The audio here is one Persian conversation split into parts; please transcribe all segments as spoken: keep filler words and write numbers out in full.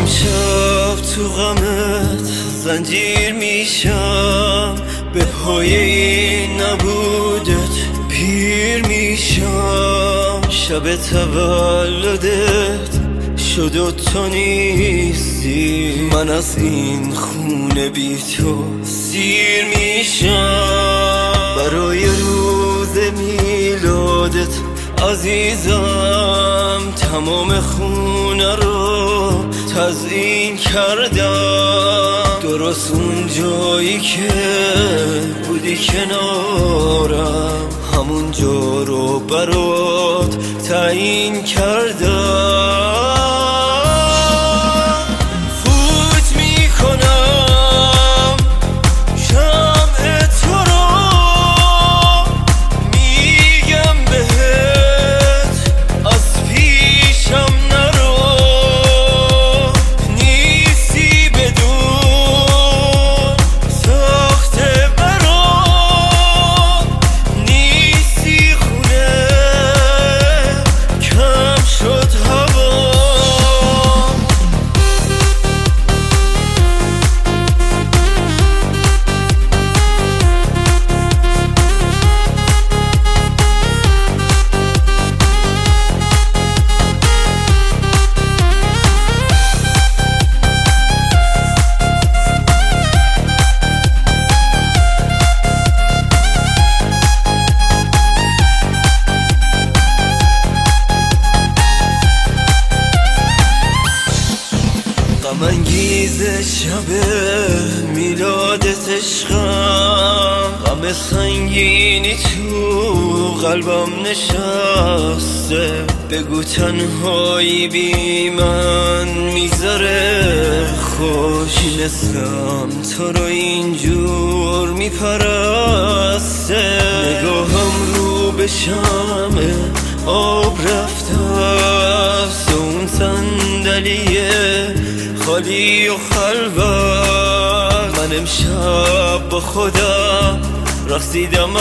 امشب تو غمت زنجیر میشم، به پای این نبودت پیر میشم. شب تولدت شد و تو نیستی، من از این خونه بی تو سیر میشم. برای روز میلادت عزیزم تمام خونه رو تزیین کردم، درست اون جایی که بودی کنارم همونجا رو برات تعیین کردم. غم انگیز شب میلادت عشقم، غم سنگینی تو قلبم نشسته. بگو تنهایی بی من میذاره خوش، نسلم تو رو اینجور میپرسته. نگاهم رو به شمع آب رفته است، اون صندلیه خالی و خلوت. من امشب با خودم رقصیدم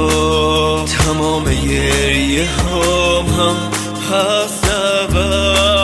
حتی تمام گریه هام هم هست.